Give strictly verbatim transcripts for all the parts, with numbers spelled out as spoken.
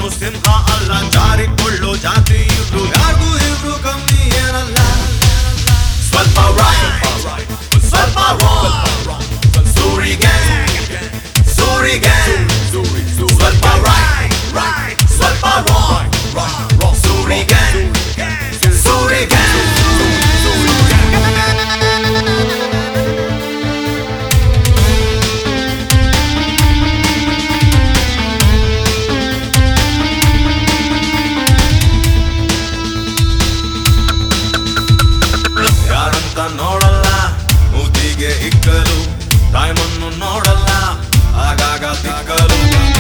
ಸಿಂಹ ಅಲ್ಲ, ಜಾರಿಕೊಳ್ಳೋ ಜಾತಿ ಇವ್ರು, ಯಾರಿಗೂ ಇವ್ರು ಕಮ್ಮಿ ಏನಲ್ಲ. ಸ್ವಲ್ಪ ರೈಟ್ ಸ್ವಲ್ಪ wrong, Suri gang Suri gang, ಸ್ವಲ್ಪ ರೈಟ್ ಸ್ವಲ್ಪ wrong, Suri gang Suri gang. ನೋಡಲ್ಲ ಮೂತಿಗೆ ಇಕ್ಕಲು, ಟೈಮನ್ನು ನೋಡಲ್ಲ ಆಗಾಗ ತಿಕ್ಕಲು.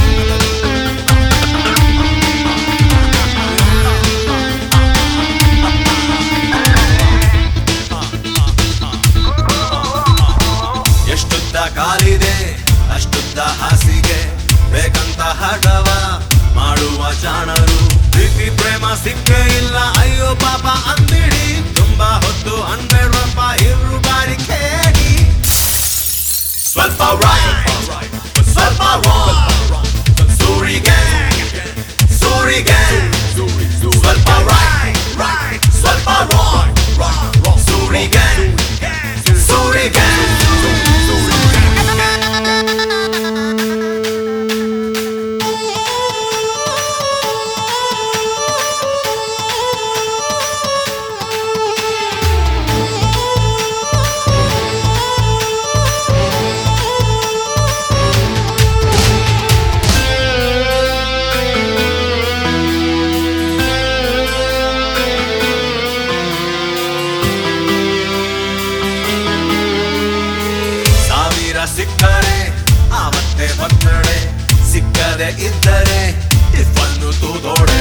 ಎಷ್ಟುದ್ದ ಕಾಲಿದೆ ಅಷ್ಟುದ್ದ ಹಾಸಿಗೆ, ಬೇಕಂತ ಹಠವ ಮಾಡುವ ಜಾಣರು. ಪ್ರೀತಿ ಪ್ರೇಮ ಸಿಕ್ಕೇ ಇಲ್ಲ ಅಯ್ಯೋ ಪಾಪ ಅಂದಿಡಿ, ತುಂಬಾ ಹೊತ್ತು ಅನ್ಬೇಡ್ರಪ್ಪ ಇವ್ರು ಬಾರಿ ಕೇಳಿ. ಸ್ವಲ್ಪ ರೈಟ್ ಸ್ವಲ್ಪ wrong, Suri gang Suri gang, ಸ್ವಲ್ಪ ರೈಟ್ ಸ್ವಲ್ಪ wrong, Suri gang Suri gang. ಸಿಕ್ಕರೆ ಆವತ್ತೆ ಬರ್ತಡೆ, ಸಿಕ್ಕದೆ ಇದ್ದರೆ ಟಿಫನ್ನು ತೂದೋಡೆ.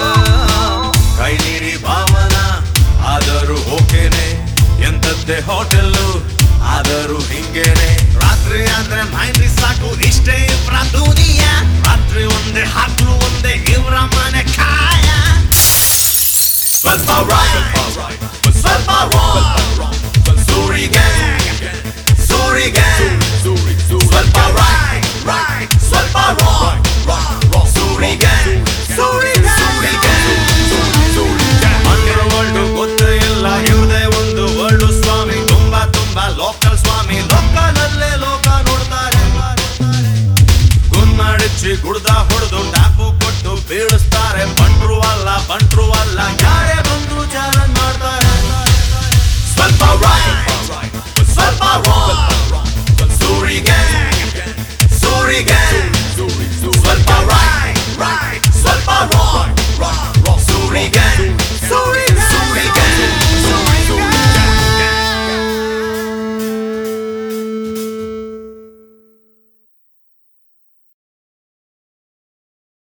ಕೈ ನೀಡಿ ಭಾವನ ಆದರೂ ಓಕೆನೆ, ಎಂತದ್ದೇ ಹೋಟೆಲ್